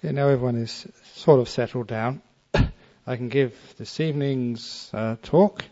Everyone is sort of settled down. I can give this evening's talk.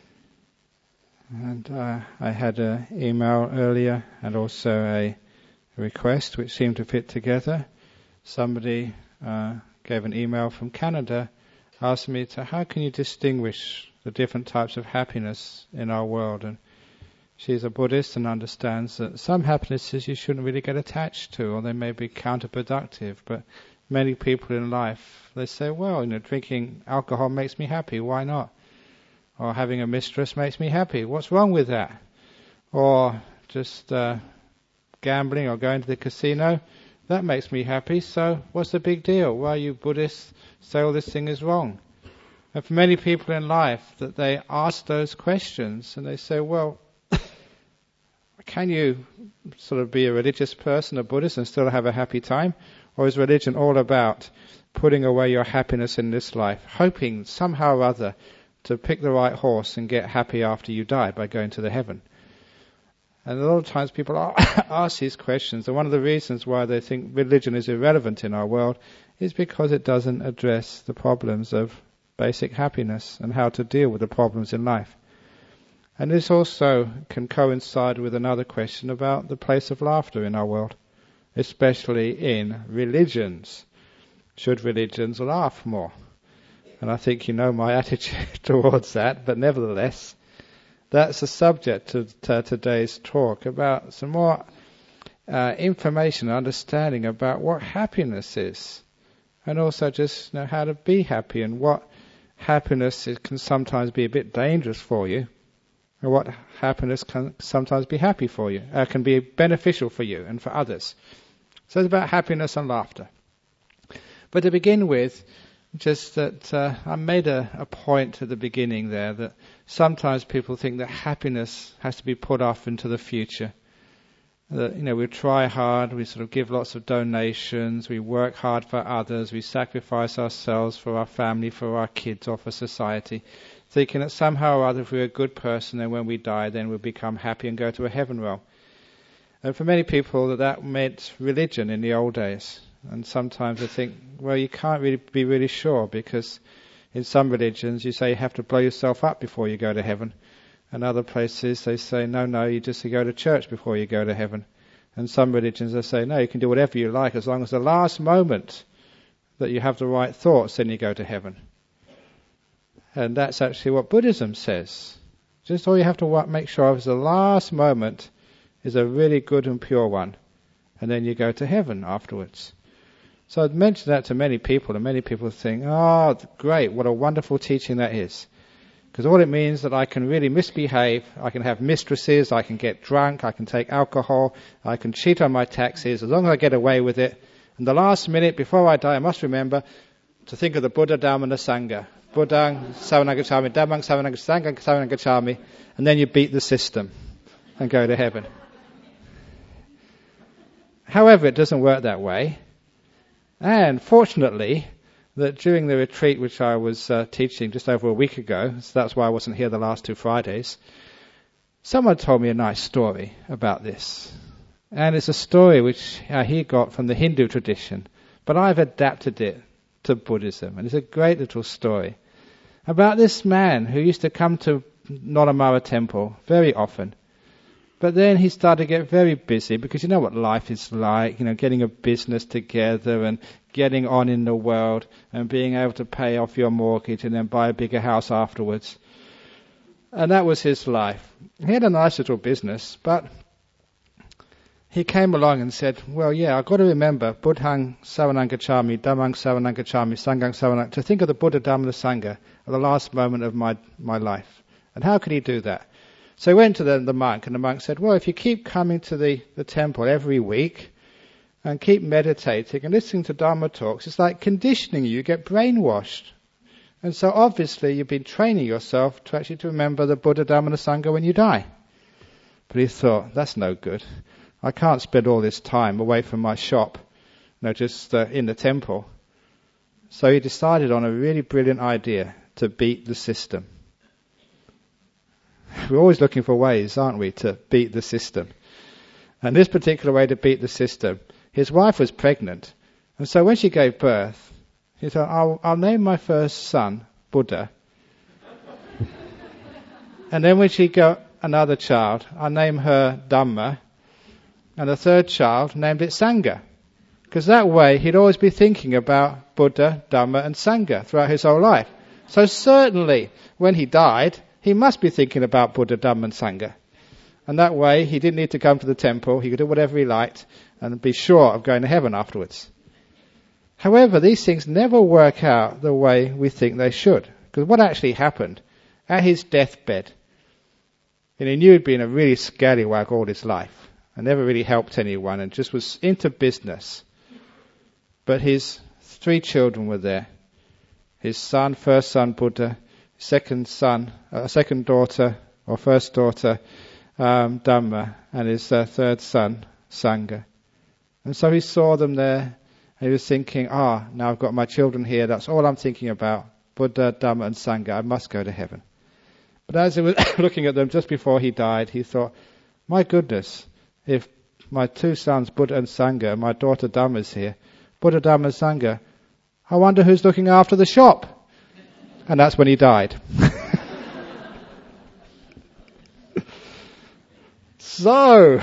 And I had an email earlier and also a request which seemed to fit together. Somebody gave an email from Canada, asked me how can you distinguish the different types of happiness in our world? And she's a Buddhist and understands that some happinesses you shouldn't really get attached to, or they may be counterproductive. But many people in life, they say, well, drinking alcohol makes me happy, why not? Or having a mistress makes me happy, what's wrong with that? Or just gambling or going to the casino, that makes me happy, so what's the big deal? Why you Buddhists say all this thing is wrong? And for many people in life, that they ask those questions and they say, well, can you sort of be a religious person, a Buddhist, and still have a happy time? Or is religion all about putting away your happiness in this life, hoping somehow or other to pick the right horse and get happy after you die by going to the heaven? And a lot of times people ask these questions, and one of the reasons why they think religion is irrelevant in our world is because it doesn't address the problems of basic happiness and how to deal with the problems in life. And this also can coincide with another question about the place of laughter in our world, especially in religions. Should religions laugh more? And I think you know my attitude towards that, but nevertheless, that's the subject of today's talk, about some more information and understanding about what happiness is, and also just how to be happy, and what happiness can sometimes be a bit dangerous for you, or what happiness can sometimes be happy for you, can be beneficial for you and for others. So it's about happiness and laughter. But to begin with, just that I made a point at the beginning there that sometimes people think that happiness has to be put off into the future. That we try hard, we sort of give lots of donations, we work hard for others, we sacrifice ourselves for our family, for our kids, or for society, thinking that somehow or other, if we're a good person, then when we die, then we'll become happy and go to a heaven realm. And for many people, that meant religion in the old days. And sometimes I think, well, you can't really be really sure, because in some religions you say you have to blow yourself up before you go to heaven. And other places they say, no, you just go to church before you go to heaven. And some religions they say, no, you can do whatever you like as long as the last moment that you have the right thoughts, then you go to heaven. And that's actually what Buddhism says. Just all you have to make sure of is the last moment is a really good and pure one. And then you go to heaven afterwards. So I'd mentioned that to many people, and many people think, oh, great, what a wonderful teaching that is. Because all it means that I can really misbehave, I can have mistresses, I can get drunk, I can take alcohol, I can cheat on my taxes, as long as I get away with it. And the last minute before I die, I must remember to think of the Buddha, Dhamma and the Sangha. Buddhang Saranang Gacchami, Dhammang Saranang Gacchami, Sanghang Saranang Gacchami, and then you beat the system and go to heaven. However, it doesn't work that way. And fortunately, that during the retreat which I was teaching just over a week ago, so that's why I wasn't here the last 2 Fridays, someone told me a nice story about this. And it's a story which he got from the Hindu tradition, but I've adapted it to Buddhism. And it's a great little story about this man who used to come to Noramara Temple very often. But then he started to get very busy, because you know what life is like, getting a business together and getting on in the world and being able to pay off your mortgage and then buy a bigger house afterwards. And that was his life. He had a nice little business, but he came along and said, well, yeah, I've got to remember Buddhang Saranang Gacchami, Dhammang Saranang Gacchami, Sanghang Saranang, to think of the Buddha, Dhamma and the Sangha at the last moment of my life. And how could he do that? So he went to the monk, and the monk said, well, if you keep coming to the temple every week and keep meditating and listening to Dharma talks, it's like conditioning you. You get brainwashed. And so obviously you've been training yourself to remember the Buddha, Dhamma and the Sangha when you die. But he thought, that's no good. I can't spend all this time away from my shop, just in the temple. So he decided on a really brilliant idea to beat the system. We're always looking for ways, aren't we, to beat the system. And this particular way to beat the system, his wife was pregnant, And so when she gave birth, she thought, I'll name my first son Buddha. And then when she got another child, I'll name her Dhamma. And the third child named it Sangha. Because that way he'd always be thinking about Buddha, Dhamma and Sangha throughout his whole life. So certainly when he died, he must be thinking about Buddha, Dhamma and Sangha. And that way he didn't need to come to the temple, he could do whatever he liked and be sure of going to heaven afterwards. However, these things never work out the way we think they should. Because what actually happened, at his deathbed, and he knew he'd been a really scallywag all his life, and never really helped anyone, and just was into business. But his 3 children were there. His son, first son Buddha, second daughter, or first daughter, Dhamma, and his third son, Sangha. And so he saw them there, and he was thinking, now I've got my children here, that's all I'm thinking about, Buddha, Dhamma and Sangha, I must go to heaven. But as he was looking at them just before he died, he thought, my goodness, if my 2 sons, Buddha and Sangha, and my daughter Dhamma is here, Buddha, Dhamma, Sangha, I wonder who's looking after the shop. And that's when he died. So,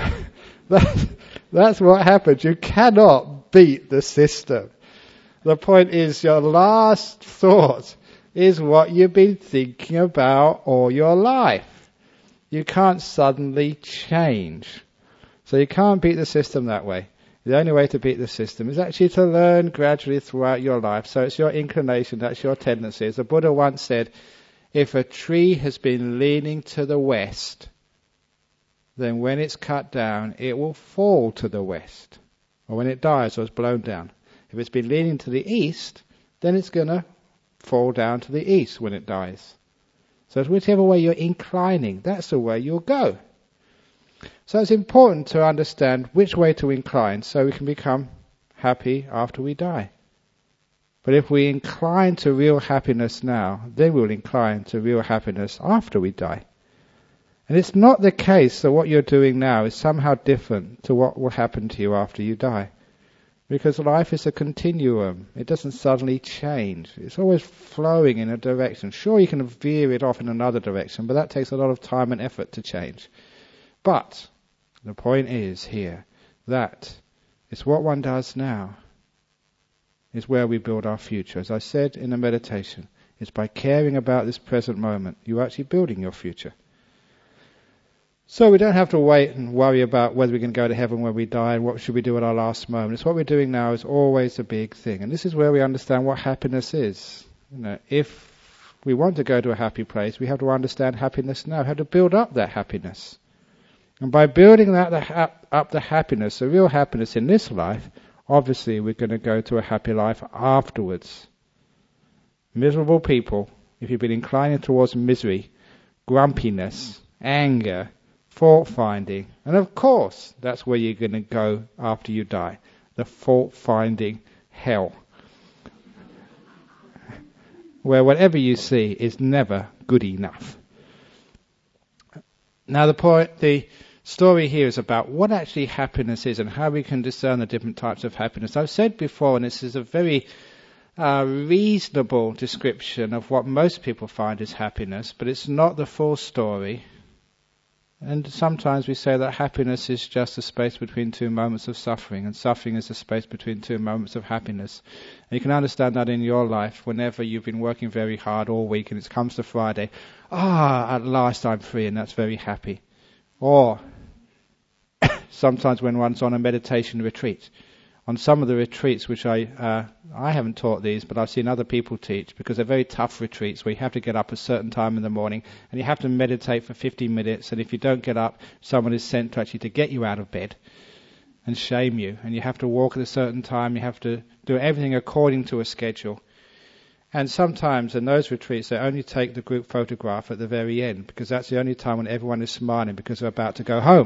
that's what happens. You cannot beat the system. The point is, your last thought is what you've been thinking about all your life. You can't suddenly change. So you can't beat the system that way. The only way to beat the system is actually to learn gradually throughout your life. So it's your inclination, that's your tendency. As the Buddha once said, if a tree has been leaning to the west, then when it's cut down, it will fall to the west. Or when it dies or is blown down. If it's been leaning to the east, then it's going to fall down to the east when it dies. So it's whichever way you're inclining, that's the way you'll go. So it's important to understand which way to incline so we can become happy after we die. But if we incline to real happiness now, then we'll incline to real happiness after we die. And it's not the case that what you're doing now is somehow different to what will happen to you after you die. Because life is a continuum. It doesn't suddenly change. It's always flowing in a direction. Sure, you can veer it off in another direction, but that takes a lot of time and effort to change. But the point is here that it's what one does now is where we build our future. As I said in the meditation, it's by caring about this present moment you're actually building your future. So we don't have to wait and worry about whether we can go to heaven when we die and what should we do at our last moment. It's what we're doing now is always a big thing. And this is where we understand what happiness is. If we want to go to a happy place, we have to understand happiness now, how to build up that happiness. And by building up the happiness, the real happiness in this life, obviously we're going to go to a happy life afterwards. Miserable people, if you've been inclining towards misery, grumpiness, anger, fault-finding, and of course that's where you're going to go after you die, the fault-finding hell, where whatever you see is never good enough. Now the story here is about what actually happiness is and how we can discern the different types of happiness. I've said before, and this is a very reasonable description of what most people find is happiness, but it's not the full story. And sometimes we say that happiness is just a space between 2 moments of suffering, and suffering is a space between 2 moments of happiness. And you can understand that in your life whenever you've been working very hard all week and it comes to Friday, at last I'm free, and that's very happy. Or sometimes when one's on a meditation retreat. On some of the retreats, which I haven't taught these, but I've seen other people teach, because they're very tough retreats where you have to get up a certain time in the morning and you have to meditate for 50 minutes, and if you don't get up, someone is sent to actually to get you out of bed and shame you, and you have to walk at a certain time, you have to do everything according to a schedule. And sometimes in those retreats they only take the group photograph at the very end, because that's the only time when everyone is smiling because they're about to go home.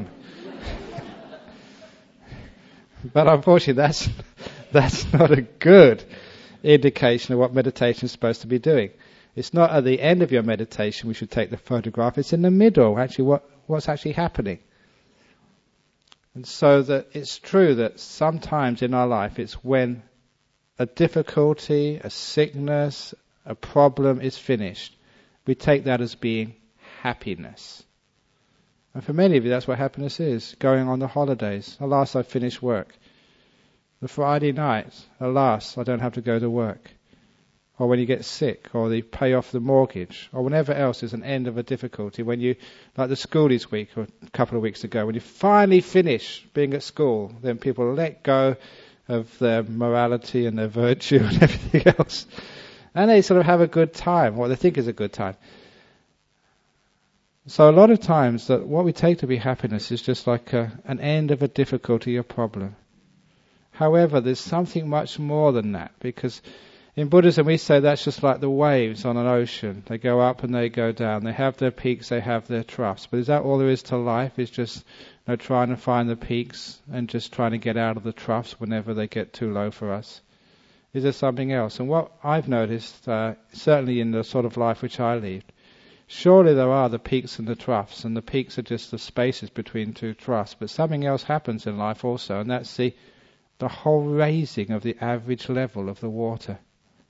But unfortunately that's not a good indication of what meditation is supposed to be doing. It's not at the end of your meditation we should take the photograph, it's in the middle, actually what's actually happening. And so that it's true that sometimes in our life it's when a difficulty, a sickness, a problem is finished, we take that as being happiness. And for many of you, that's what happiness is. Going on the holidays. Alas, I finished work. The Friday night, alas, I don't have to go to work. Or when you get sick, or you pay off the mortgage, or whenever else is an end of a difficulty. When you, like the schoolies week, or a couple of weeks ago, when you finally finish being at school, then people let go of their morality and their virtue and everything else. And they sort of have a good time, what they think is a good time. So a lot of times that what we take to be happiness is just like an end of a difficulty or problem. However, there's something much more than that, because in Buddhism we say that's just like the waves on an ocean. They go up and they go down. They have their peaks, they have their troughs. But is that all there is to life? Is just trying to find the peaks and just trying to get out of the troughs whenever they get too low for us? Is there something else? And what I've noticed, certainly in the sort of life which I lead, surely there are the peaks and the troughs, and the peaks are just the spaces between two troughs. But something else happens in life also, and that's the whole raising of the average level of the water.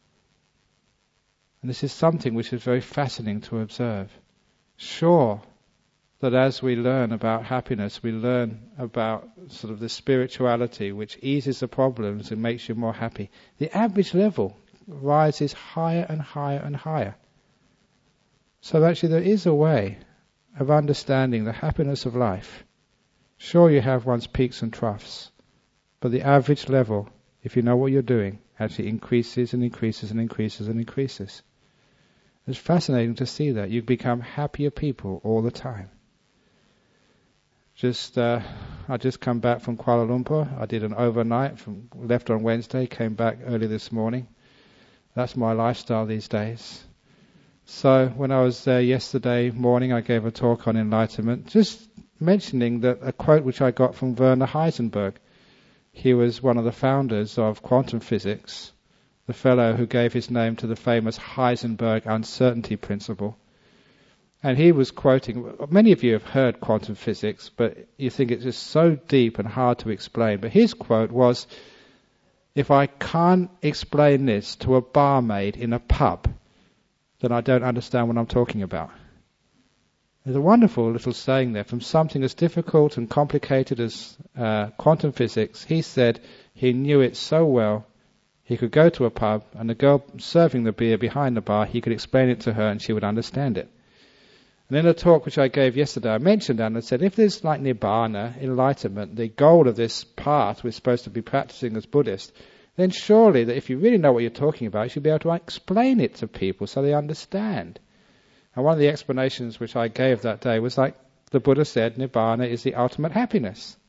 And this is something which is very fascinating to observe. Sure, that as we learn about happiness, we learn about sort of the spirituality which eases the problems and makes you more happy. The average level rises higher and higher and higher. So actually there is a way of understanding the happiness of life. Sure, you have one's peaks and troughs, but the average level, if you know what you're doing, actually increases and increases and increases and increases. It's fascinating to see that. You become happier people all the time. I just come back from Kuala Lumpur. I did an overnight, left on Wednesday, came back early this morning. That's my lifestyle these days. So when I was there yesterday morning, I gave a talk on enlightenment, just mentioning that a quote which I got from Werner Heisenberg. He was one of the founders of quantum physics, the fellow who gave his name to the famous Heisenberg uncertainty principle. And he was quoting, many of you have heard quantum physics, but you think it's just so deep and hard to explain. But his quote was, if I can't explain this to a barmaid in a pub, then I don't understand what I'm talking about. There's a wonderful little saying there. From something as difficult and complicated as quantum physics, he said he knew it so well, he could go to a pub and the girl serving the beer behind the bar, he could explain it to her and she would understand it. And in a talk which I gave yesterday, I mentioned that and I said, if there's like Nibbana, enlightenment, the goal of this path we're supposed to be practicing as Buddhists, then surely that if you really know what you're talking about, you should be able to explain it to people so they understand. And one of the explanations which I gave that day was like the Buddha said, Nibbana is the ultimate happiness.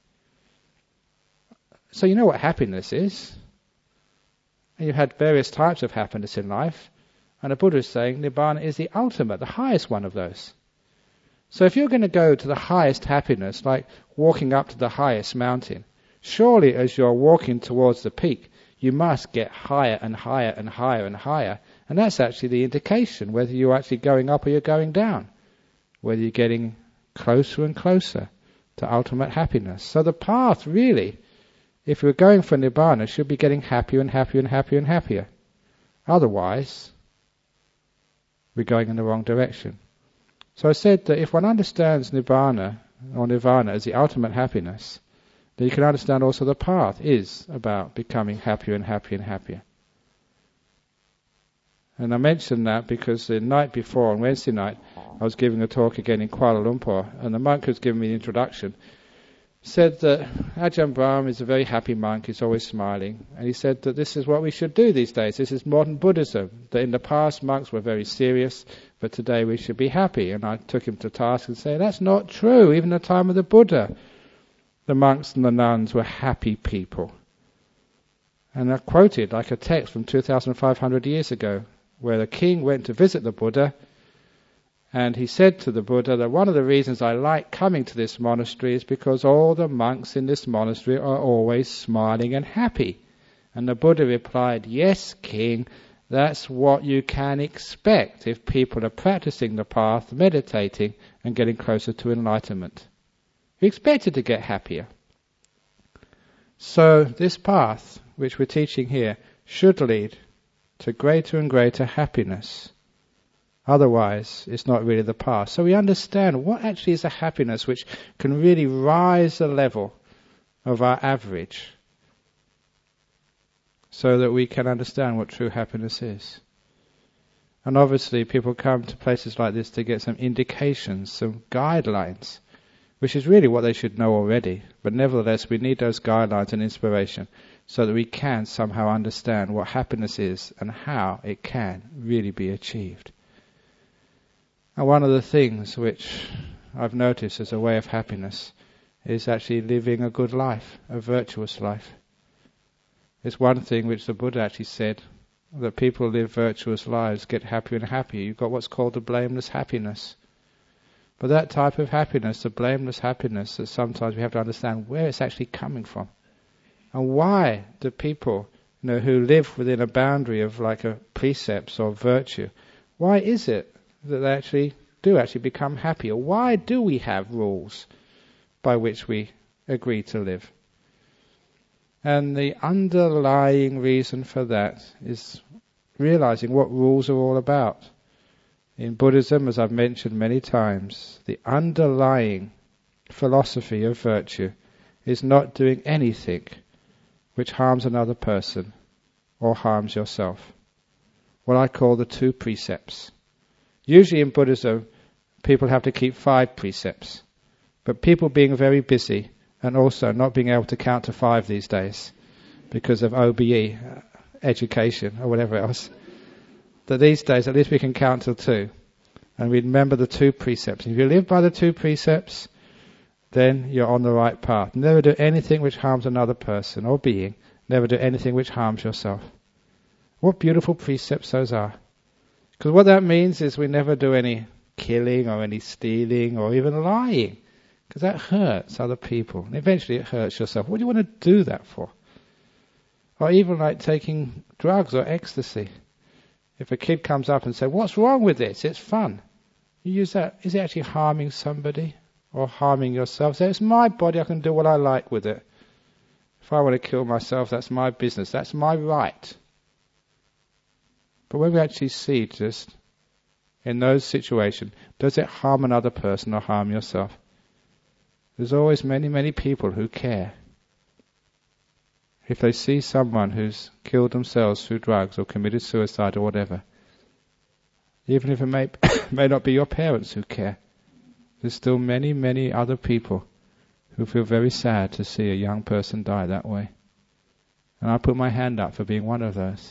So you know what happiness is. And you've had various types of happiness in life. And the Buddha is saying Nibbana is the ultimate, the highest one of those. So if you're going to go to the highest happiness, like walking up to the highest mountain, surely as you're walking towards the peak, you must get higher and higher and higher and higher. And that's actually the indication whether you're actually going up or you're going down, whether you're getting closer and closer to ultimate happiness. So the path really, if we're going for Nibbana, should be getting happier and happier and happier and happier. Otherwise, we're going in the wrong direction. So I said that if one understands Nibbana or Nirvana as the ultimate happiness, then you can understand also the path is about becoming happier and happier and happier. And I mentioned that because the night before, on Wednesday night, I was giving a talk again in Kuala Lumpur, and the monk who was giving me the introduction said that Ajahn Brahm is a very happy monk, he's always smiling, and he said that this is what we should do these days, this is modern Buddhism, that in the past monks were very serious, but today we should be happy. And I took him to task and said, that's not true, even at the time of the Buddha, the monks and the nuns were happy people. And I quoted like a text from 2,500 years ago, where the king went to visit the Buddha, and he said to the Buddha that one of the reasons I like coming to this monastery is because all the monks in this monastery are always smiling and happy. And the Buddha replied, yes, king, that's what you can expect if people are practicing the path, meditating, and getting closer to enlightenment. You expected to get happier. So this path, which we're teaching here, should lead to greater and greater happiness. Otherwise, it's not really the path. So we understand what actually is a happiness which can really rise the level of our average, so that we can understand what true happiness is. And obviously people come to places like this to get some indications, some guidelines, which is really what they should know already. But nevertheless, we need those guidelines and inspiration so that we can somehow understand what happiness is and how it can really be achieved. And one of the things which I've noticed as a way of happiness is actually living a good life, a virtuous life. It's one thing which the Buddha actually said, that people live virtuous lives, get happier and happier. You've got what's called the blameless happiness. But that type of happiness, the blameless happiness, that sometimes we have to understand where it's actually coming from. And why do people, who live within a boundary of like a precepts or virtue, why is it that they actually become happier? Why do we have rules by which we agree to live? And the underlying reason for that is realizing what rules are all about. In Buddhism, as I've mentioned many times, the underlying philosophy of virtue is not doing anything which harms another person or harms yourself. What I call the 2 precepts. Usually in Buddhism, people have to keep 5 precepts. But people being very busy and also not being able to count to 5 these days because of OBE, education or whatever else, that these days at least we can count till 2. And we remember the 2 precepts. If you live by the 2 precepts, then you're on the right path. Never do anything which harms another person or being. Never do anything which harms yourself. What beautiful precepts those are. Because what that means is we never do any killing or any stealing or even lying. Because that hurts other people. And eventually it hurts yourself. What do you want to do that for? Or even like taking drugs or ecstasy. If a kid comes up and says, "What's wrong with this? It's fun." You use that. Is it actually harming somebody or harming yourself? Say, "It's my body. I can do what I like with it. If I want to kill myself, that's my business. That's my right." But when we actually see just in those situations, does it harm another person or harm yourself? There's always many, many people who care. If they see someone who's killed themselves through drugs or committed suicide or whatever, even if it may not be your parents who care, there's still many, many other people who feel very sad to see a young person die that way. And I put my hand up for being one of those.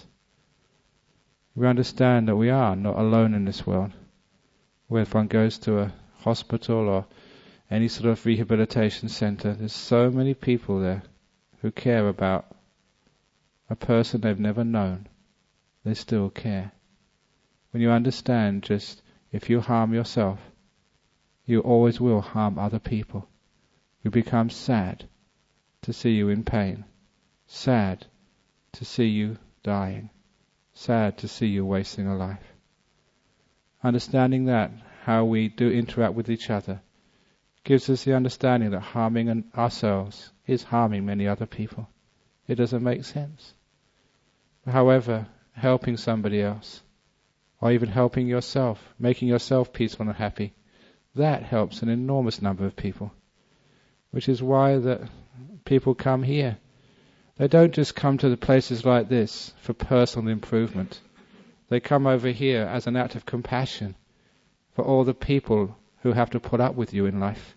We understand that we are not alone in this world. Where if one goes to a hospital or any sort of rehabilitation center, there's so many people there who care about a person they've never known. They still care. When you understand just if you harm yourself, you always will harm other people. You become sad to see you in pain, sad to see you dying, sad to see you wasting a life. Understanding that, how we do interact with each other, gives us the understanding that harming ourselves is harming many other people. It doesn't make sense. However, helping somebody else, or even helping yourself, making yourself peaceful and happy, that helps an enormous number of people. Which is why that people come here. They don't just come to the places like this for personal improvement. They come over here as an act of compassion for all the people who have to put up with you in life.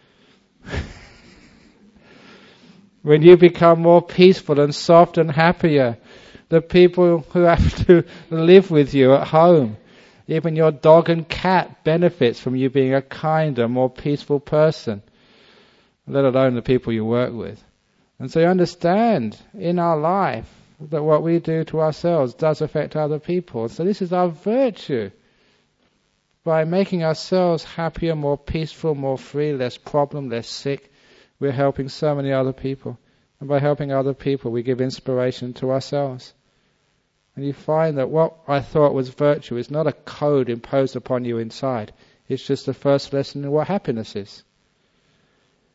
When you become more peaceful and soft and happier, the people who have to live with you at home, even your dog and cat benefits from you being a kinder, more peaceful person, let alone the people you work with. And so you understand in our life that what we do to ourselves does affect other people. So this is our virtue. By making ourselves happier, more peaceful, more free, less problem, less sick, we're helping so many other people. And by helping other people, we give inspiration to ourselves. And you find that what I thought was virtue is not a code imposed upon you inside. It's just the first lesson in what happiness is.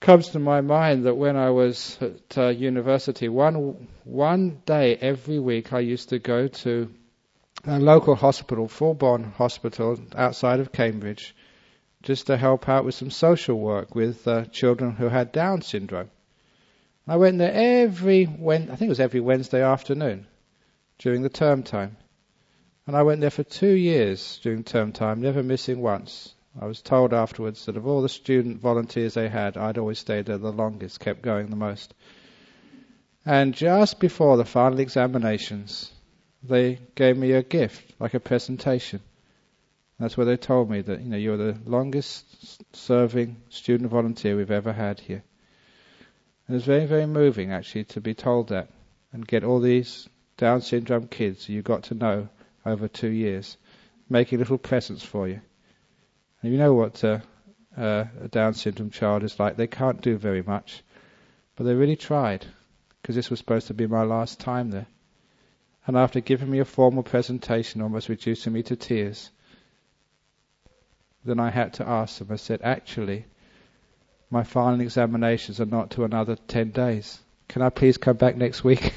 comes to my mind that when I was at university, one day every week I used to go to a local hospital, Fulbourn Hospital, outside of Cambridge, just to help out with some social work with children who had Down syndrome. I went there I think it was every Wednesday afternoon during the term time. And I went there for 2 years during term time, never missing once. I was told afterwards that of all the student volunteers they had, I'd always stayed there the longest, kept going the most. And just before the final examinations, they gave me a gift, like a presentation. That's where they told me that, you're the longest serving student volunteer we've ever had here. And it was very, very moving, actually, to be told that and get all these Down syndrome kids you got to know over 2 years, making little presents for you. And you know what a Down syndrome child is like. They can't do very much, but they really tried, because this was supposed to be my last time there. And after giving me a formal presentation, almost reducing me to tears, then I had to ask them. I said, actually, my final examinations are not to another 10 days. Can I please come back next week?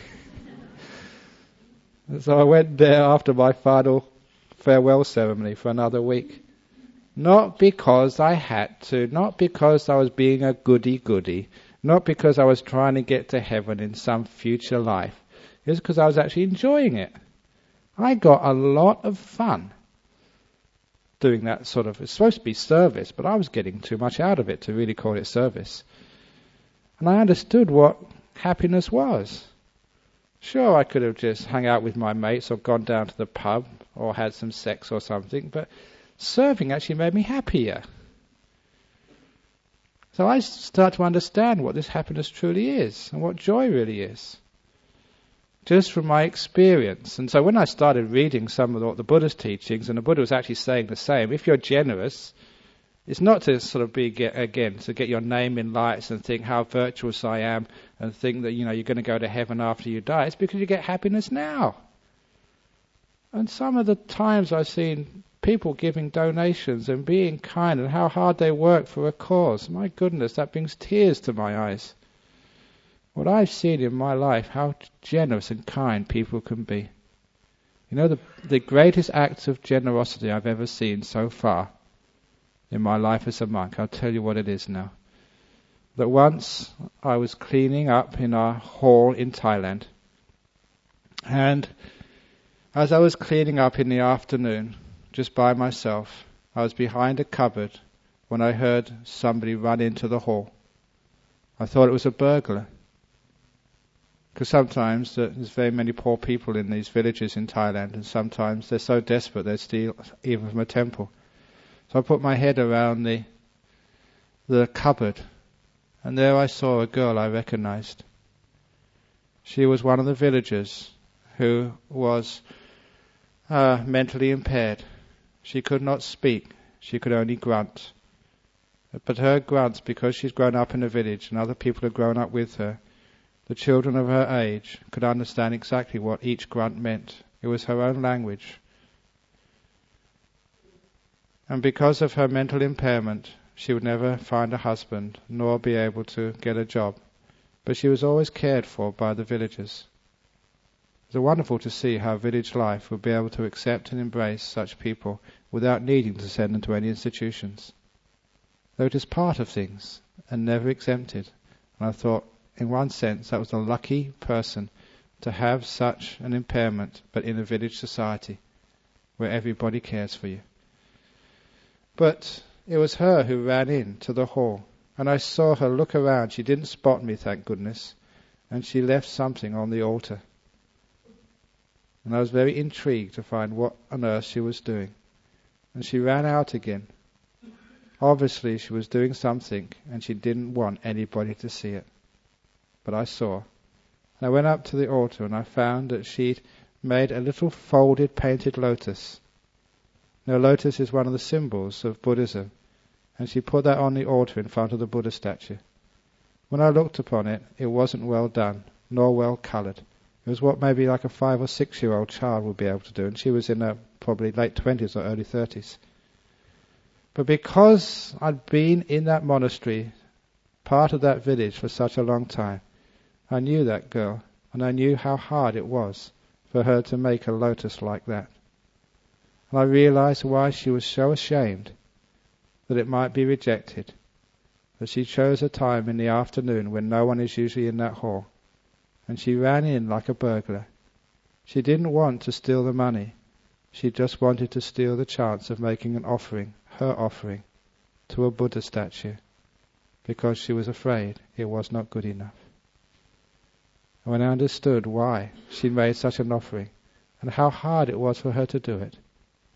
So I went there after my final farewell ceremony for another week. Not because I had to, not because I was being a goody-goody, not because I was trying to get to heaven in some future life. It was because I was actually enjoying it. I got a lot of fun doing that sort of, it's supposed to be service, but I was getting too much out of it to really call it service. And I understood what happiness was. Sure, I could have just hung out with my mates or gone down to the pub or had some sex or something, but serving actually made me happier. So I start to understand what this happiness truly is and what joy really is, just from my experience. And so when I started reading some of the Buddha's teachings, and the Buddha was actually saying the same, if you're generous, it's not to sort of be, again, to get your name in lights and think how virtuous I am and think that, you're going to go to heaven after you die. It's because you get happiness now. And some of the times I've seen people giving donations and being kind and how hard they work for a cause. My goodness, that brings tears to my eyes. What I've seen in my life, how generous and kind people can be. The greatest acts of generosity I've ever seen so far in my life as a monk, I'll tell you what it is now. That once I was cleaning up in our hall in Thailand, and as I was cleaning up in the afternoon, just by myself, I was behind a cupboard when I heard somebody run into the hall. I thought it was a burglar. Because sometimes there's very many poor people in these villages in Thailand, and sometimes they're so desperate they steal even from a temple. So I put my head around the cupboard, and there I saw a girl I recognized. She was one of the villagers who was mentally impaired. She could not speak, she could only grunt. But her grunts, because she's grown up in a village and other people have grown up with her, the children of her age could understand exactly what each grunt meant. It was her own language. And because of her mental impairment, she would never find a husband, nor be able to get a job. But she was always cared for by the villagers. It was wonderful to see how village life would be able to accept and embrace such people without needing to send them to any institutions. Though it is part of things, and never exempted. And I thought, in one sense, that was a lucky person to have such an impairment, but in a village society, where everybody cares for you. But it was her who ran into the hall, and I saw her look around. She didn't spot me, thank goodness, and she left something on the altar. And I was very intrigued to find what on earth she was doing. And she ran out again. Obviously she was doing something, and she didn't want anybody to see it. But I saw. And I went up to the altar, and I found that she'd made a little folded painted lotus. Now, lotus is one of the symbols of Buddhism, and she put that on the altar in front of the Buddha statue. When I looked upon it, it wasn't well done, nor well coloured. It was what maybe like a 5 or 6 year old child would be able to do, and she was in her probably late 20s or early 30s. But because I'd been in that monastery part of that village for such a long time. I knew that girl, and I knew how hard it was for her to make a lotus like that. And I realized why she was so ashamed that it might be rejected, that she chose a time in the afternoon when no one is usually in that hall, and she ran in like a burglar. She didn't want to steal the money. She just wanted to steal the chance of making an offering, her offering, to a Buddha statue, because she was afraid it was not good enough. And when I understood why she made such an offering, and how hard it was for her to do it,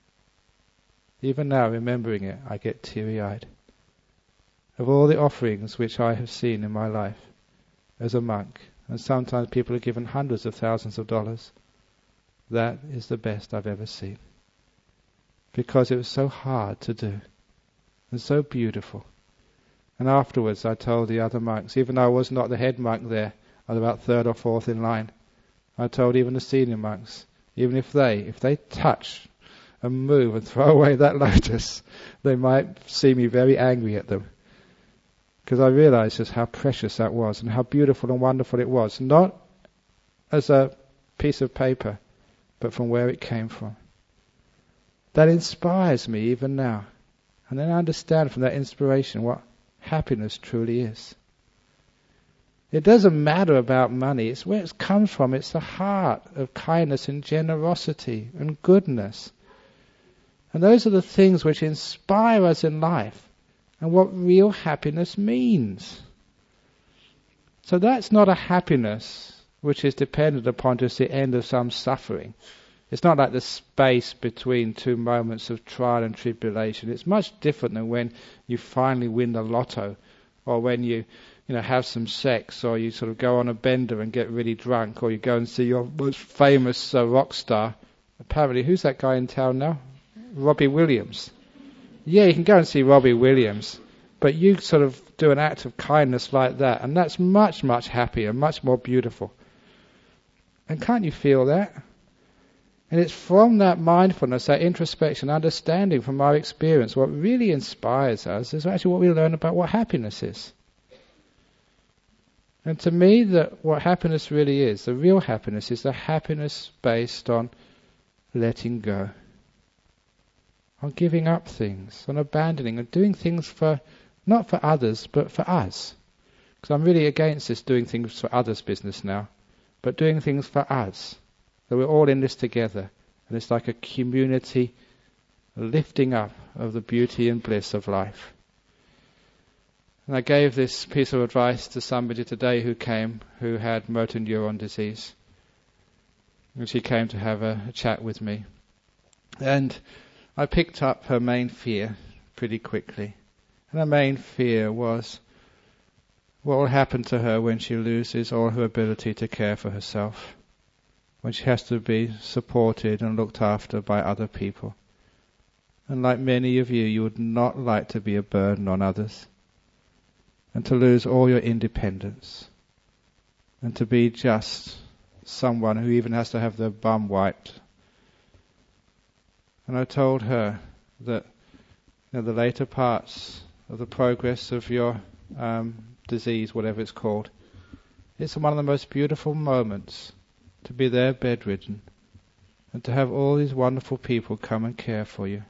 even now remembering it, I get teary-eyed. Of all the offerings which I have seen in my life as a monk, and sometimes people are given hundreds of thousands of dollars, that is the best I've ever seen. Because it was so hard to do, and so beautiful. And afterwards I told the other monks, even though I was not the head monk there, I was about third or fourth in line, I told even the senior monks, even if they touch and move and throw away that lotus, they might see me very angry at them. Because I realized just how precious that was and how beautiful and wonderful it was. Not as a piece of paper, but from where it came from. That inspires me even now. And then I understand from that inspiration what happiness truly is. It doesn't matter about money. It's where it comes from. It's the heart of kindness and generosity and goodness. And those are the things which inspire us in life and what real happiness means. So that's not a happiness which is dependent upon just the end of some suffering. It's not like the space between two moments of trial and tribulation. It's much different than when you finally win the lotto, or when you have some sex, or you sort of go on a bender and get really drunk, or you go and see your most famous rock star. Apparently, who's that guy in town now? Robbie Williams. Yeah, you can go and see Robbie Williams, but you sort of do an act of kindness like that, and that's much, much happier, much more beautiful. And can't you feel that? And it's from that mindfulness, that introspection, understanding from our experience, what really inspires us is actually what we learn about what happiness is. And to me, what happiness really is, the real happiness, is the happiness based on letting go, on giving up things, on abandoning, and doing things not for others, but for us. Because I'm really against this doing things for others business now, but doing things for us. So we're all in this together, and it's like a community lifting up of the beauty and bliss of life. And I gave this piece of advice to somebody today who came, who had motor neuron disease. And she came to have a chat with me. And I picked up her main fear pretty quickly. And her main fear was what will happen to her when she loses all her ability to care for herself, when she has to be supported and looked after by other people. And like many of you, you would not like to be a burden on others, and to lose all your independence, and to be just someone who even has to have their bum wiped. And I told her that the later parts of the progress of your disease, whatever it's called, it's one of the most beautiful moments to be there bedridden and to have all these wonderful people come and care for you.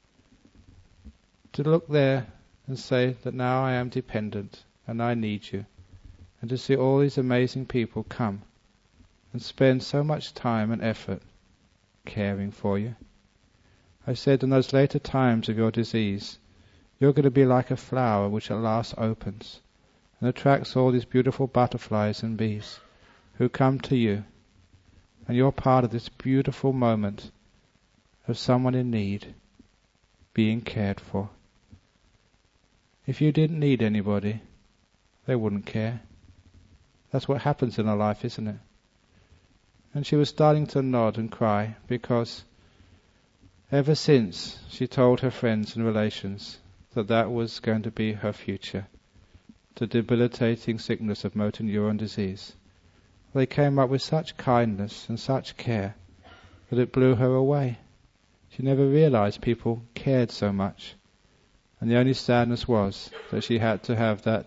To look there and say that now I am dependent and I need you, and to see all these amazing people come and spend so much time and effort caring for you. I said in those later times of your disease, you're going to be like a flower which at last opens and attracts all these beautiful butterflies and bees who come to you, and you're part of this beautiful moment of someone in need being cared for. If you didn't need anybody, they wouldn't care. That's what happens in our life, isn't it? And she was starting to nod and cry, because ever since she told her friends and relations that was going to be her future, the debilitating sickness of motor neuron disease, they came up with such kindness and such care that it blew her away. She never realized people cared so much. And the only sadness was that she had to have that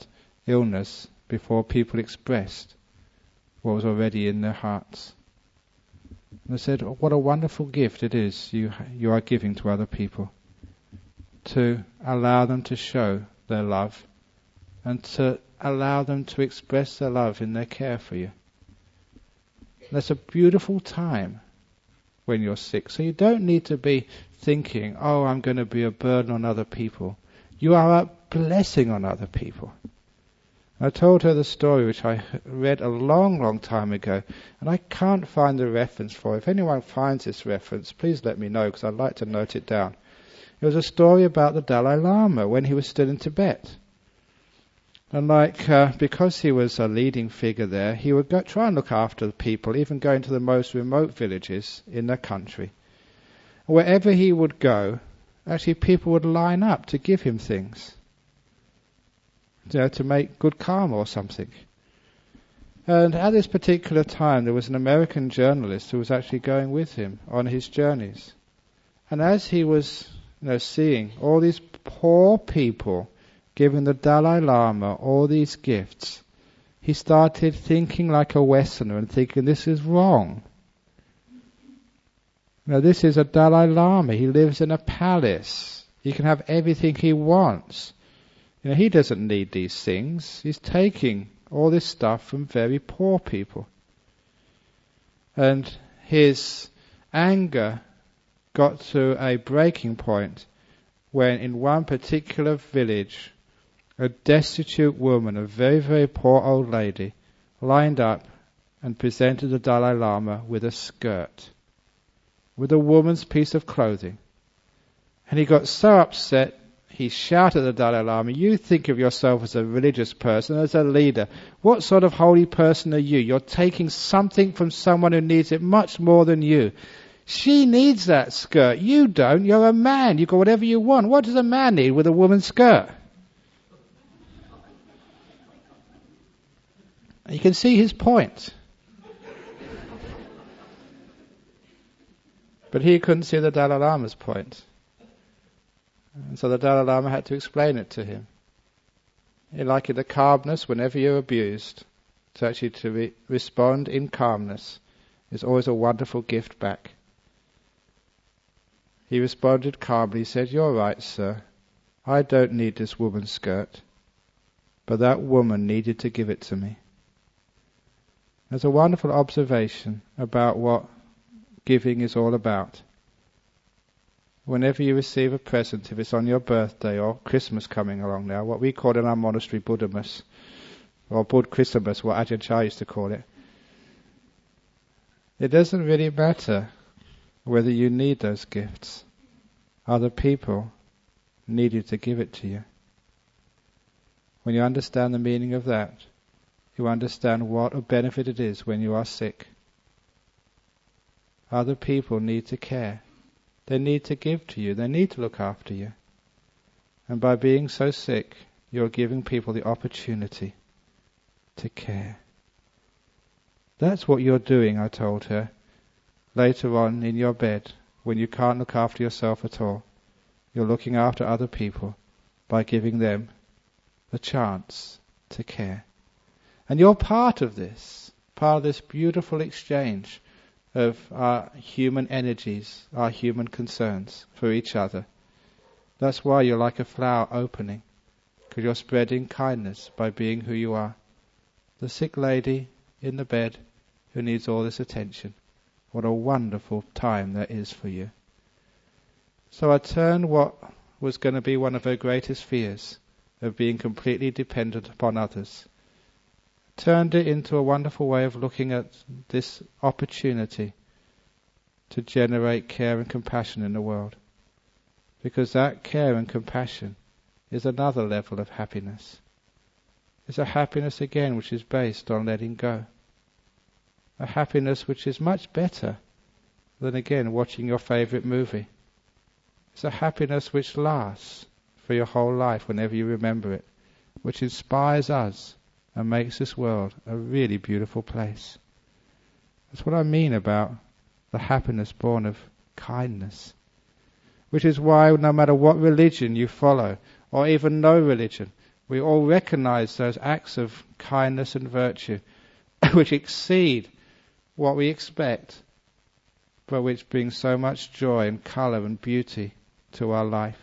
illness before people expressed what was already in their hearts. And I said, oh, what a wonderful gift it is you are giving to other people, to allow them to show their love and to allow them to express their love in their care for you. That's a beautiful time when you're sick. So you don't need to be thinking, oh, I'm going to be a burden on other people. You are a blessing on other people. I told her the story which I read a long, long time ago, and I can't find the reference for it. If anyone finds this reference, please let me know, because I'd like to note it down. It was a story about the Dalai Lama when he was still in Tibet. And because he was a leading figure there, he would try and look after the people, even going to the most remote villages in the country. Wherever he would go, actually people would line up to give him things, to make good karma or something. And at this particular time, there was an American journalist who was actually going with him on his journeys. And as he was, seeing all these poor people giving the Dalai Lama all these gifts, he started thinking like a Westerner and thinking, this is wrong. This is a Dalai Lama. He lives in a palace. He can have everything he wants. He doesn't need these things. He's taking all this stuff from very poor people. And his anger got to a breaking point when in one particular village, a destitute woman, a very, very poor old lady, lined up and presented the Dalai Lama with a skirt, with a woman's piece of clothing. And he got so upset, he shouted at the Dalai Lama, you think of yourself as a religious person, as a leader. What sort of holy person are you? You're taking something from someone who needs it much more than you. She needs that skirt. You don't. You're a man. You've got whatever you want. What does a man need with a woman's skirt? You can see his point. But he couldn't see the Dalai Lama's point. And so the Dalai Lama had to explain it to him. Like the calmness, whenever you're abused, to respond in calmness is always a wonderful gift back. He responded calmly. He said, you're right, sir. I don't need this woman's skirt. But that woman needed to give it to me. There's a wonderful observation about what giving is all about. Whenever you receive a present, if it's on your birthday or Christmas coming along now, what we call in our monastery Buddhamas, or Bud Christmas, what Ajahn Chah used to call it, it doesn't really matter whether you need those gifts. Other people need you to give it to you. When you understand the meaning of that, you understand what a benefit it is when you are sick. Other people need to care. They need to give to you. They need to look after you. And by being so sick, you're giving people the opportunity to care. That's what you're doing, I told her, later on in your bed, when you can't look after yourself at all. You're looking after other people by giving them the chance to care. And you're part of this beautiful exchange of our human energies, our human concerns for each other. That's why you're like a flower opening, because you're spreading kindness by being who you are. The sick lady in the bed who needs all this attention. What a wonderful time that is for you. So I turned what was going to be one of her greatest fears, of being completely dependent upon others, turned it into a wonderful way of looking at this opportunity to generate care and compassion in the world. Because that care and compassion is another level of happiness. It's a happiness again which is based on letting go. A happiness which is much better than again watching your favorite movie. It's a happiness which lasts for your whole life whenever you remember it, which inspires us and makes this world a really beautiful place. That's what I mean about the happiness born of kindness. Which is why no matter what religion you follow, or even no religion, We all recognize those acts of kindness and virtue which exceed what we expect, but which bring so much joy and colour and beauty to our life.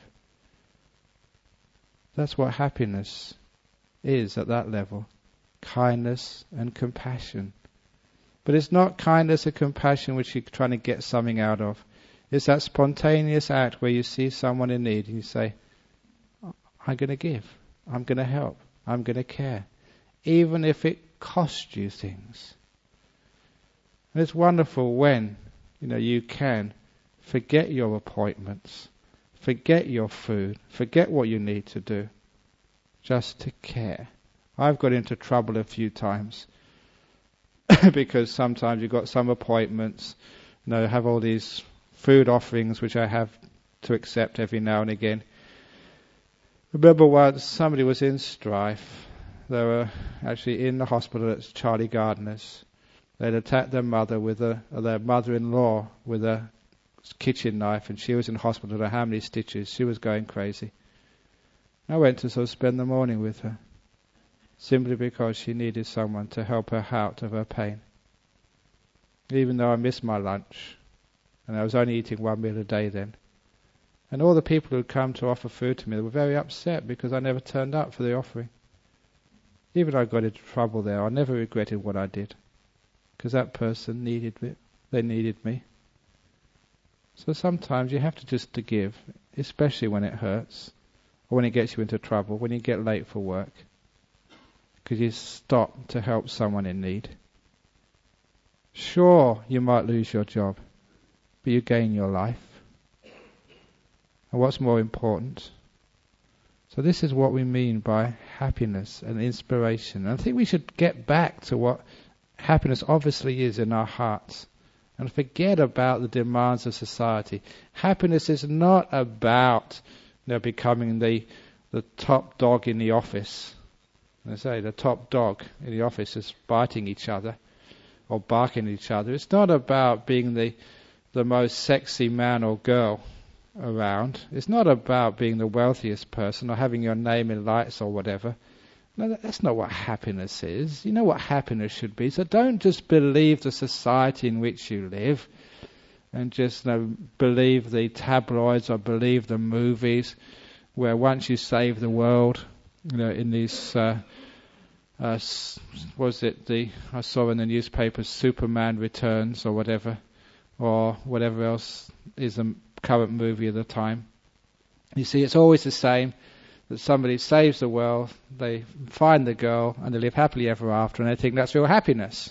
That's what happiness is at that level. Kindness and compassion. But it's not kindness and compassion which you're trying to get something out of. It's that spontaneous act where you see someone in need and you say, I'm going to give, I'm going to help, I'm going to care, even if it costs you things. And it's wonderful when, you can forget your appointments, forget your food, forget what you need to do, just to care. I've got into trouble a few times because sometimes you've got some appointments, have all these food offerings which I have to accept every now and again. Remember once somebody was in strife. They were actually in the hospital at Charlie Gardner's. They'd attacked their mother their mother-in-law with a kitchen knife, and she was in hospital for how many stitches. She was going crazy. I went to sort of spend the morning with her, simply because she needed someone to help her out of her pain. Even though I missed my lunch, and I was only eating one meal a day then. And all the people who'd come to offer food to me, they were very upset because I never turned up for the offering. Even though I got into trouble there, I never regretted what I did, because that person needed it. They needed me. So sometimes you have to just to give, especially when it hurts, or when it gets you into trouble, when you get late for work, because you stop to help someone in need. Sure, you might lose your job, but you gain your life. And what's more important? So this is what we mean by happiness and inspiration. And I think we should get back to what happiness obviously is in our hearts and forget about the demands of society. Happiness is not about becoming the top dog in the office. I say the top dog in the office is biting each other or barking at each other. It's not about being the most sexy man or girl around. It's not about being the wealthiest person or having your name in lights or whatever. No, that's not what happiness is. You know what happiness should be. So don't just believe the society in which you live and just believe the tabloids or believe the movies where once you save the world, in these I saw in the newspapers Superman Returns or whatever else is a current movie of the time. You see, it's always the same, that somebody saves the world, they find the girl, and they live happily ever after, and they think that's real happiness.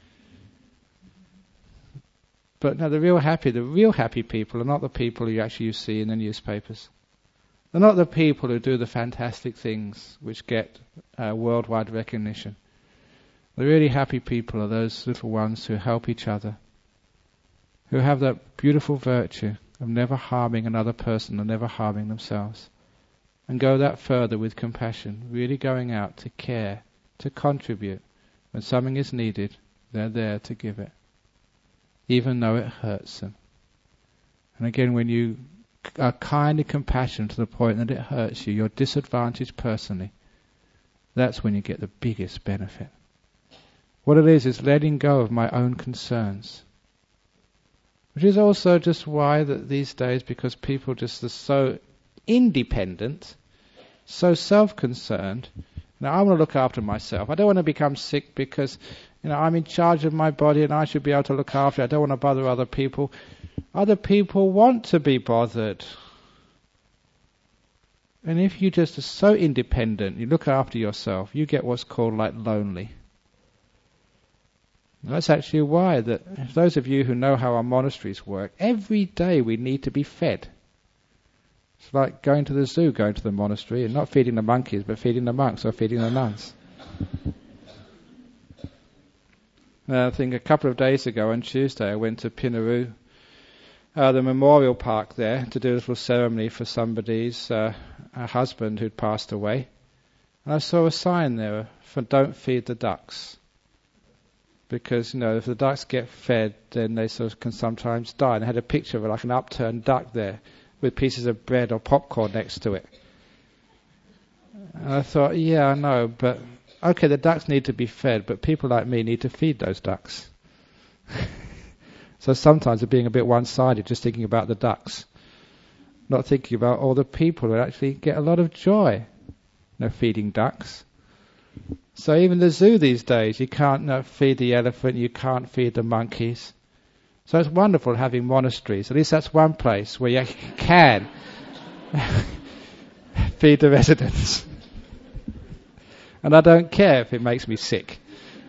But no, the real happy people are not the people you see in the newspapers. They're not the people who do the fantastic things which get worldwide recognition. The really happy people are those little ones who help each other, who have that beautiful virtue of never harming another person and never harming themselves, and go that further with compassion, really going out to care, to contribute. When something is needed, they're there to give it, even though it hurts them. And again, when you are kind and compassionate to the point that it hurts you, you're disadvantaged personally, that's when you get the biggest benefit. What it is letting go of my own concerns. Which is also just why that these days, because people just are so independent, so self-concerned. Now I want to look after myself. I don't want to become sick because I'm in charge of my body and I should be able to look after it. I don't want to bother other people. Other people want to be bothered. And if you just are so independent, you look after yourself, you get what's called lonely. That's actually why that those of you who know how our monasteries work, every day we need to be fed. It's like going to the zoo, going to the monastery, and not feeding the monkeys, but feeding the monks or feeding the nuns. I think a couple of days ago on Tuesday I went to Pinaroo, the memorial park there, to do a little ceremony for somebody's husband who'd passed away. And I saw a sign there for don't feed the ducks. Because, if the ducks get fed, then they sort of can sometimes die. And I had a picture of it, like an upturned duck there, with pieces of bread or popcorn next to it. And I thought, yeah, I know, but okay, the ducks need to be fed, but people like me need to feed those ducks. So sometimes we're being a bit one-sided, just thinking about the ducks, not thinking about all the people who actually get a lot of joy, feeding ducks. So even the zoo these days, you can't feed the elephant, you can't feed the monkeys. So it's wonderful having monasteries. At least that's one place where you can feed the residents. And I don't care if it makes me sick.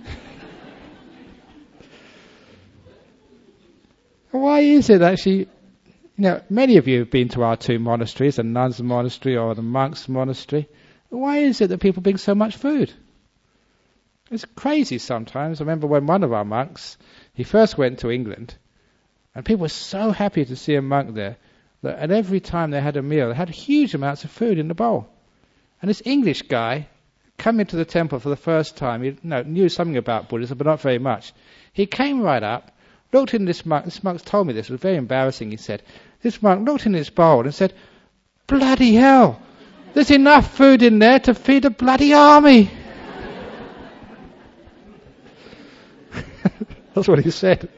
Why is it actually, many of you have been to our two monasteries, the nuns' monastery or the monks' monastery. Why is it that people bring so much food? It's crazy sometimes. I remember when one of our monks, he first went to England, and people were so happy to see a monk there, that at every time they had a meal, they had huge amounts of food in the bowl. And this English guy, come into the temple for the first time, he knew something about Buddhism, but not very much. He came right up, looked in this monk told me this, it was very embarrassing, he said. This monk looked in his bowl and said, "Bloody hell, there's enough food in there to feed a bloody army." That's what he said.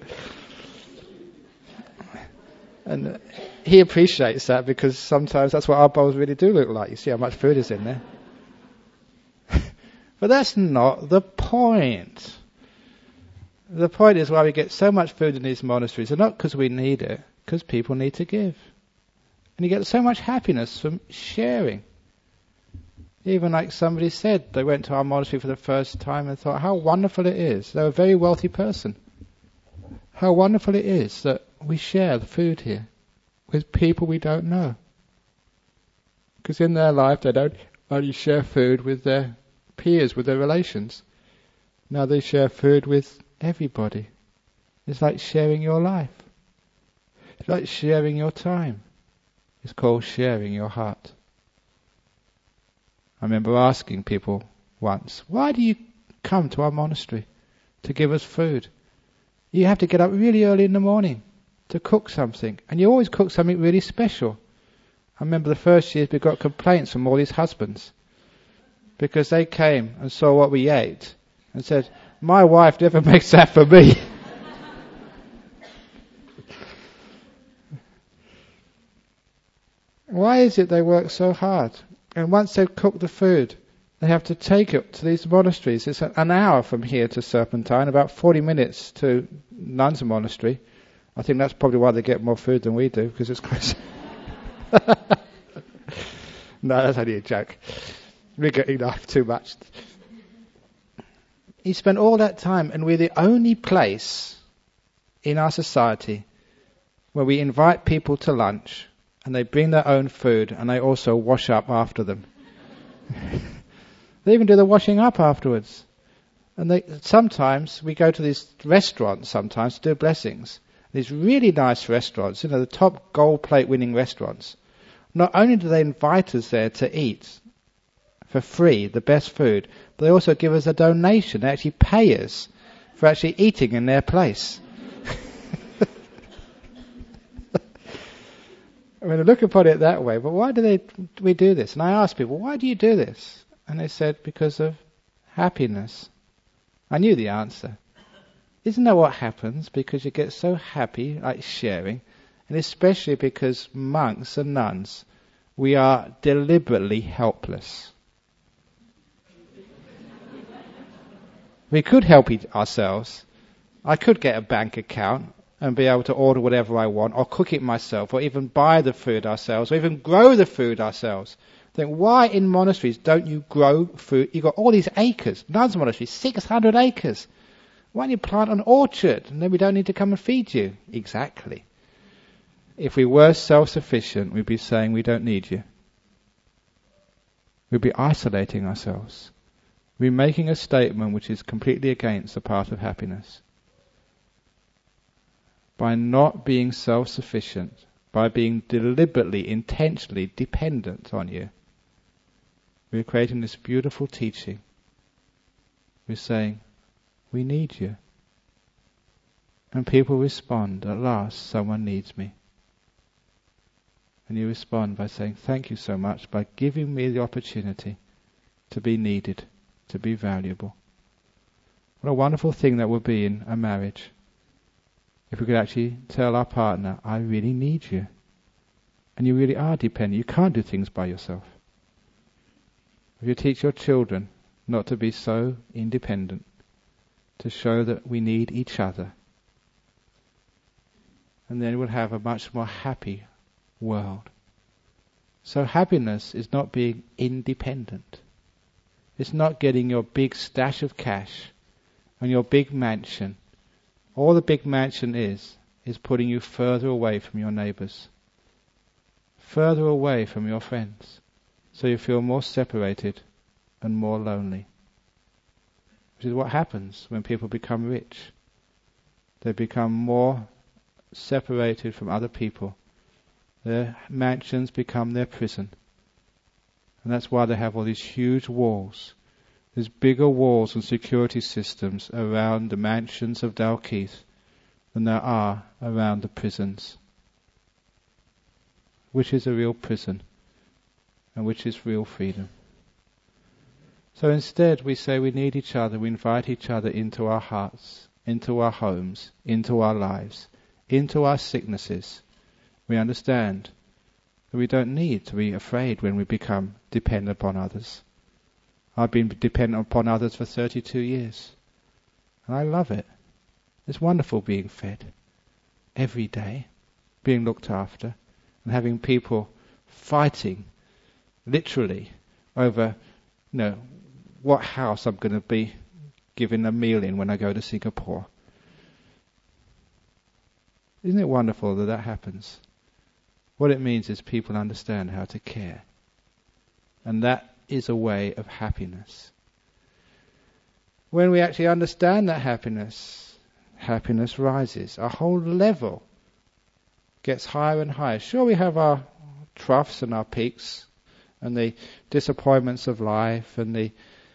And he appreciates that because sometimes that's what our bowls really do look like. You see how much food is in there. But that's not the point. The point is why we get so much food in these monasteries, and not because we need it, because people need to give. And you get so much happiness from sharing. Even like somebody said, they went to our monastery for the first time and thought how wonderful it is. They're a very wealthy person. How wonderful it is that we share the food here with people we don't know. Because in their life they don't only share food with their peers, with their relations. Now they share food with everybody. It's like sharing your life. It's like sharing your time. It's called sharing your heart. I remember asking people once, why do you come to our monastery to give us food? You have to get up really early in the morning to cook something, and you always cook something really special. I remember the first years we got complaints from all these husbands because they came and saw what we ate and said, "My wife never makes that for me." Why is it they work so hard? And once they've cooked the food, they have to take it to these monasteries. It's an hour from here to Serpentine, about 40 minutes to Nuns Monastery. I think that's probably why they get more food than we do, because it's close. No, that's only a joke. We get enough, too much. He spent all that time, and we're the only place in our society where we invite people to lunch, and they bring their own food, and they also wash up after them. They even do the washing up afterwards. And sometimes we go to these restaurants sometimes to do blessings. These really nice restaurants, the top gold plate winning restaurants. Not only do they invite us there to eat for free, the best food, but they also give us a donation. They actually pay us for actually eating in their place. I mean, look upon it that way, but why do we do this? And I ask people, why do you do this? And they said, because of happiness. I knew the answer. Isn't that what happens? Because you get so happy, like sharing, and especially because monks and nuns, we are deliberately helpless. We could help ourselves. I could get a bank account and be able to order whatever I want, or cook it myself, or even buy the food ourselves, or even grow the food ourselves. Think, why in monasteries don't you grow food? You've got all these acres. Nuns monastery, 600 acres. Why don't you plant an orchard, and then we don't need to come and feed you? Exactly. If we were self-sufficient, we'd be saying we don't need you. We'd be isolating ourselves. We'd be making a statement which is completely against the path of happiness. By not being self-sufficient, by being deliberately, intentionally dependent on you, we're creating this beautiful teaching. We're saying, we need you. And people respond, at last someone needs me. And you respond by saying, thank you so much, by giving me the opportunity to be needed, to be valuable. What a wonderful thing that would be in a marriage. If we could actually tell our partner, I really need you. And you really are dependent. You can't do things by yourself. If you teach your children not to be so independent, to show that we need each other, and then we'll have a much more happy world. So happiness is not being independent. It's not getting your big stash of cash and your big mansion. All the big mansion is putting you further away from your neighbours, further away from your friends, so you feel more separated and more lonely. Which is what happens when people become rich. They become more separated from other people. Their mansions become their prison. And that's why they have all these huge walls. There's bigger walls and security systems around the mansions of Dalkeith than there are around the prisons. Which is a real prison, and which is real freedom. So instead we say we need each other, we invite each other into our hearts, into our homes, into our lives, into our sicknesses. We understand that we don't need to be afraid when we become dependent upon others. I've been dependent upon others for 32 years. And I love it. It's wonderful being fed every day, being looked after, and having people fighting, literally, over, what house I'm going to be giving a meal in when I go to Singapore. Isn't it wonderful that that happens? What it means is people understand how to care. And that is a way of happiness. When we actually understand that happiness rises. Our whole level gets higher and higher. Sure, we have our troughs and our peaks and the disappointments of life and the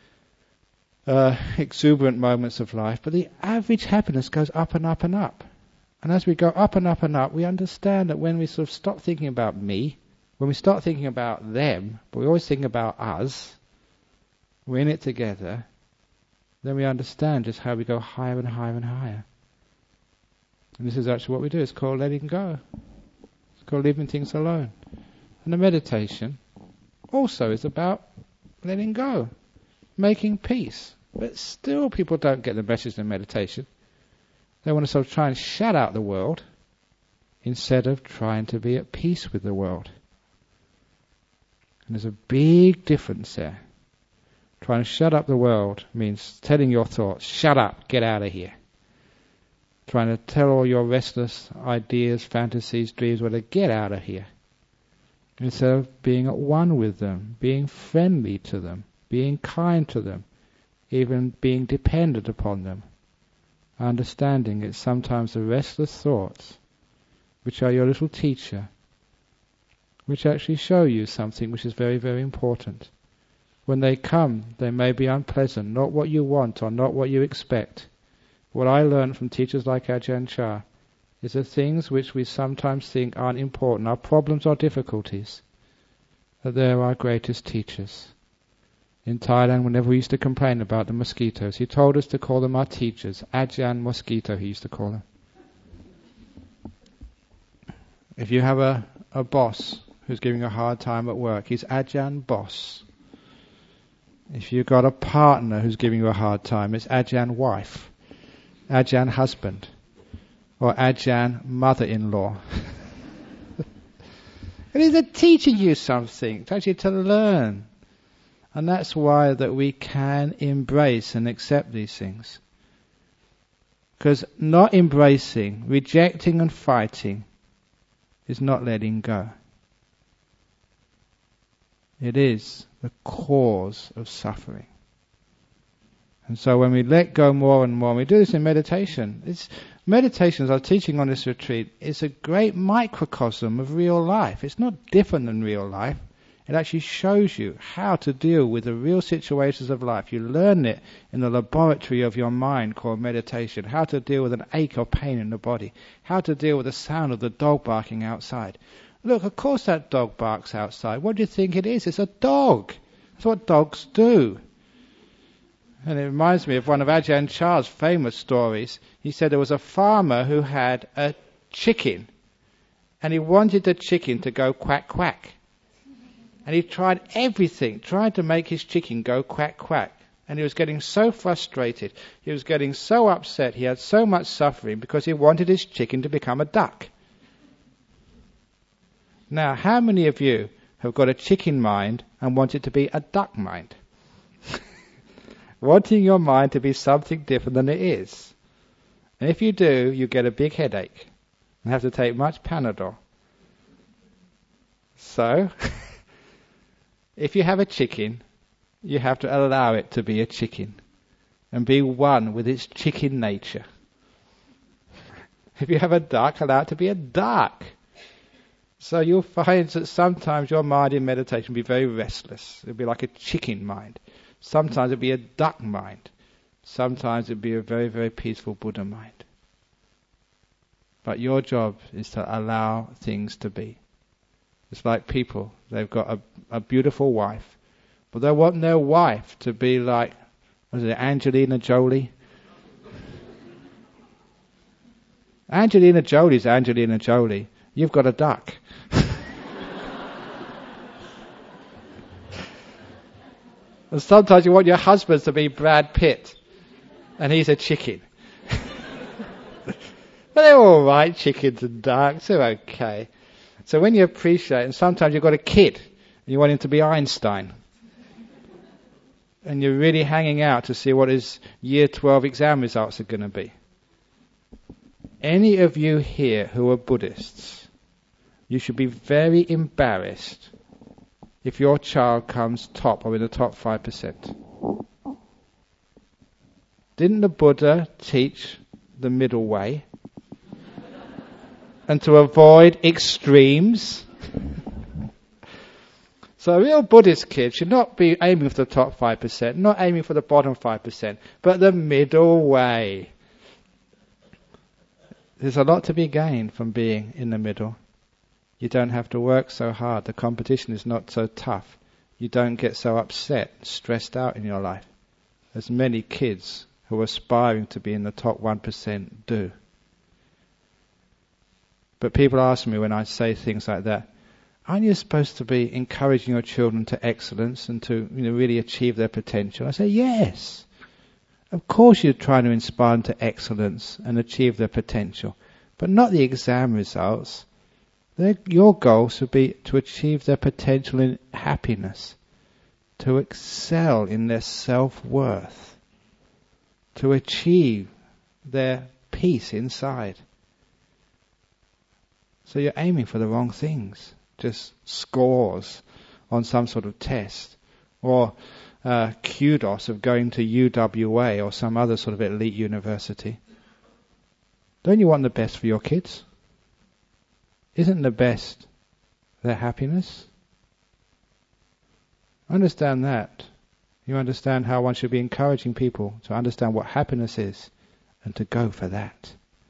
exuberant moments of life, but the average happiness goes up and up and up. And as we go up and up and up, we understand that when we sort of stop thinking about me, when we start thinking about them, but we always think about us, we're in it together, then we understand just how we go higher and higher and higher. And this is actually what we do. It's called letting go. It's called leaving things alone. And the meditation also is about letting go, making peace. But still people don't get the message in meditation. They want to sort of try and shut out the world instead of trying to be at peace with the world. And there's a big difference there. Trying to shut up the world means telling your thoughts, shut up, get out of here. Trying to tell all your restless ideas, fantasies, dreams, get out of here. Instead of being at one with them, being friendly to them, being kind to them, even being dependent upon them. Understanding it's sometimes the restless thoughts, which are your little teacher, which actually show you something which is very, very important. When they come, they may be unpleasant, not what you want or not what you expect. What I learned from teachers like Ajahn Chah is the things which we sometimes think aren't important, our problems or difficulties, that they're our greatest teachers. In Thailand, whenever we used to complain about the mosquitoes, he told us to call them our teachers. Ajahn Mosquito, he used to call them. If you have a boss who's giving you a hard time at work, he's Ajahn Boss. If you've got a partner who's giving you a hard time, it's Ajahn Wife, Ajahn Husband, or Ajahn Mother-in-law. And he's teaching you something, actually to learn. And that's why that we can embrace and accept these things. Because not embracing, rejecting and fighting is not letting go. It is the cause of suffering. And so when we let go more and more, and we do this in meditation. Meditation, as I was teaching on this retreat, is a great microcosm of real life. It's not different than real life. It actually shows you how to deal with the real situations of life. You learn it in the laboratory of your mind called meditation. How to deal with an ache or pain in the body. How to deal with the sound of the dog barking outside. Look, of course that dog barks outside. What do you think it is? It's a dog. That's what dogs do. And it reminds me of one of Ajahn Chah's famous stories. He said there was a farmer who had a chicken, and he wanted the chicken to go quack quack. And he tried everything, tried to make his chicken go quack quack. And he was getting so frustrated, he was getting so upset, he had so much suffering because he wanted his chicken to become a duck. Now, how many of you have got a chicken mind and want it to be a duck mind? Wanting your mind to be something different than it is. And if you do, you get a big headache and have to take much Panadol. So, if you have a chicken, you have to allow it to be a chicken and be one with its chicken nature. If you have a duck, allow it to be a duck. So you'll find that sometimes your mind in meditation will be very restless. It'll be like a chicken mind. Sometimes it'll be a duck mind. Sometimes it'll be a very, very peaceful Buddha mind. But your job is to allow things to be. It's like people. They've got a beautiful wife. But they want their wife to be like, what is it, Angelina Jolie? Angelina Jolie's Angelina Jolie. You've got a duck. And sometimes you want your husband to be Brad Pitt, and he's a chicken. But they're all right, chickens and ducks, they're okay. So when you appreciate, and sometimes you've got a kid, and you want him to be Einstein, and you're really hanging out to see what his year 12 exam results are going to be. Any of you here who are Buddhists, you should be very embarrassed if your child comes top or in the top 5%. Didn't the Buddha teach the middle way? And to avoid extremes? So a real Buddhist kid should not be aiming for the top 5%, not aiming for the bottom 5%, but the middle way. There's a lot to be gained from being in the middle. You don't have to work so hard. The competition is not so tough. You don't get so upset, stressed out in your life, as many kids who are aspiring to be in the top 1% do. But people ask me when I say things like that, aren't you supposed to be encouraging your children to excellence and to really achieve their potential? I say, yes. Of course you're trying to inspire them to excellence and achieve their potential, but not the exam results. Your goal should be to achieve their potential in happiness, to excel in their self-worth, to achieve their peace inside. So you're aiming for the wrong things, just scores on some sort of test, or kudos of going to UWA or some other sort of elite university. Don't you want the best for your kids? Isn't the best their happiness? Understand that. You understand how one should be encouraging people to understand what happiness is and to go for that.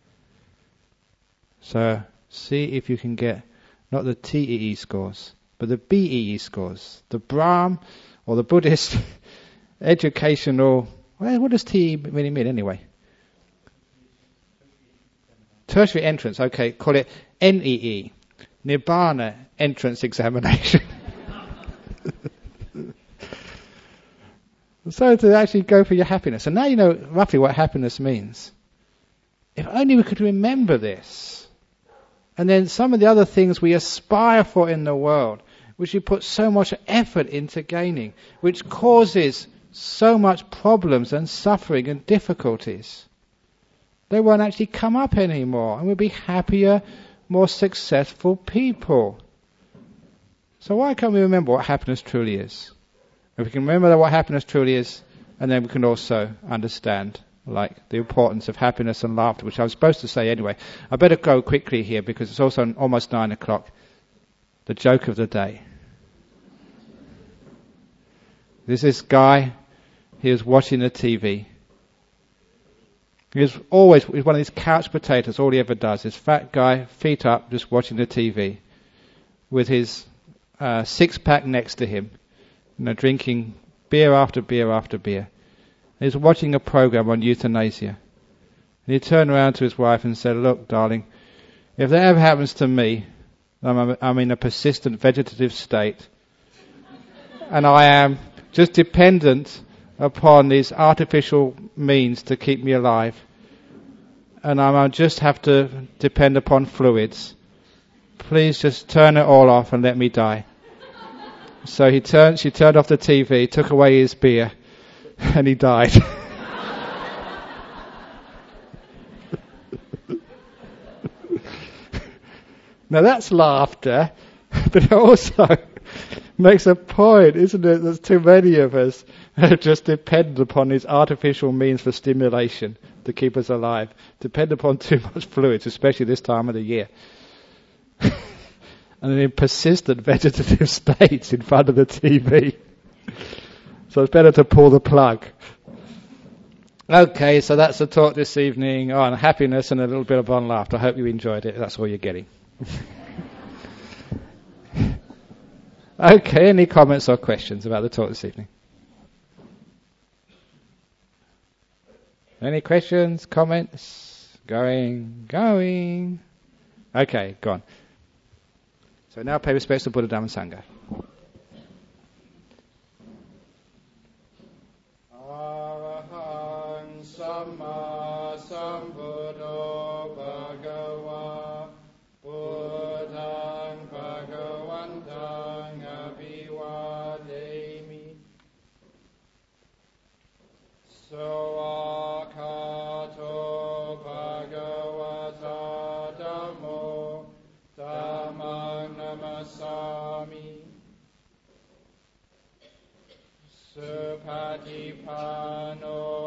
So see if you can get not the TEE scores, but the BEE scores. The Brahm or the Buddhist educational, well, what does TEE really mean anyway? Tertiary entrance, okay, call it NEE, Nibbana entrance examination. So to actually go for your happiness. And now you know roughly what happiness means. If only we could remember this. And then some of the other things we aspire for in the world, which we put so much effort into gaining, which causes so much problems and suffering and difficulties, they won't actually come up anymore, and we'll be happier, more successful people. So why can't we remember what happiness truly is? If we can remember what happiness truly is, and then we can also understand like the importance of happiness and laughter, which I was supposed to say anyway. I better go quickly here because it's also almost 9 o'clock. The joke of the day. There's this guy, he was watching the TV. He's one of these couch potatoes, all he ever does. This fat guy, feet up, just watching the TV with his six-pack next to him. drinking beer after beer after beer. He was watching a program on euthanasia. And he turned around to his wife and said, "Look, darling, if that ever happens to me, I'm in a persistent vegetative state, and I am just dependent upon these artificial means to keep me alive, and I just have to depend upon fluids. Please just turn it all off and let me die." So she turned off the TV, took away his beer, and he died. Now that's laughter, but it also makes a point, isn't it? There's too many of us who just depend upon these artificial means for stimulation to keep us alive. Depend upon too much fluids, especially this time of the year. And in persistent vegetative states in front of the TV. So it's better to pull the plug. Okay, so that's the talk this evening on happiness and a little bit of on laughter. I hope you enjoyed it. That's all you're getting. Okay, any comments or questions about the talk this evening? Any questions, comments? Going. Okay, go on. So now pay respects to Buddha, Dhamma, Sangha. Arahang Samma Sambuddho Bhagava Buddhang Bhagavantang Abhivademi Sawakato Bhagavata Dhammo Dhammang Namasami Supatipano